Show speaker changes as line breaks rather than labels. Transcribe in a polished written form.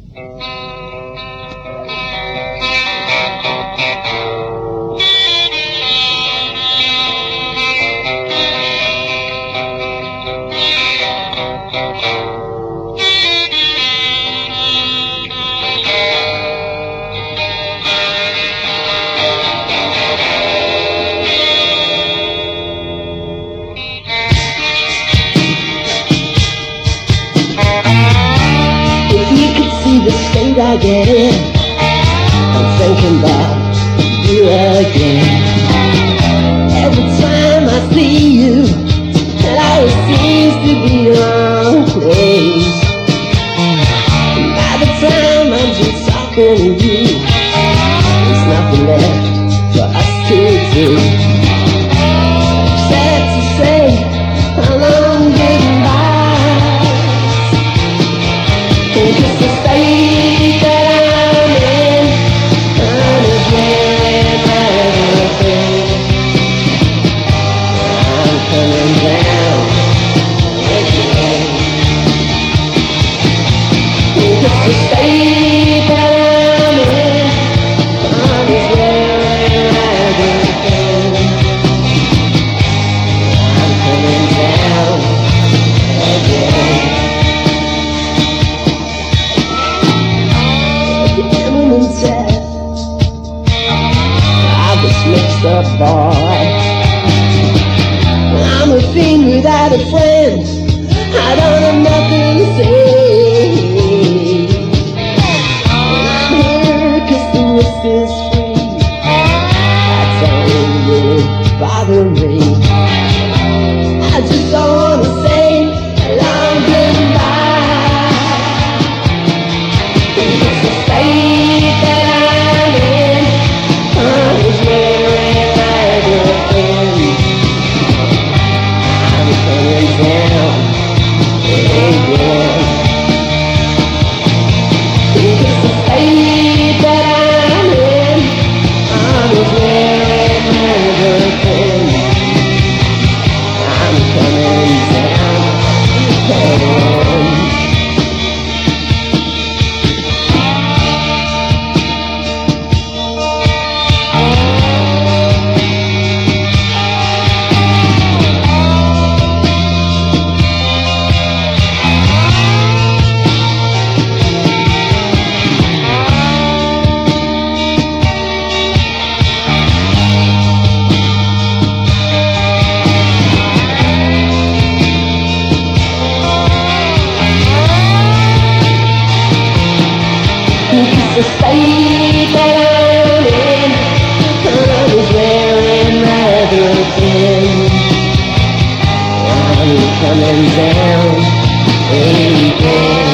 The state I get in, I'm thinking about you again. Every time I see you, it always seems to be the wrong place. And by the time I'm just talking to you, there's nothing left for us to do. Sad to say, how long getting by. It's the state that I'm in, I'm again, I'm coming down again. It's the state that I'm in, I'm again, I'm coming down again. I was mixed up, boy. I'm a fiend without a friend. I don't have nothing to say. And I'm here 'cause the risk is free. That's all really bother me. I just don't wanna say a long goodbye. It's the state that I'm in, I'm just wearing my girlfriend. I'm coming down again. It's the state that I'm in, I'm just wearing my girlfriend. I'm coming down again. The state that I'm in, I'm just wearing my girlfriend. I'm coming down again.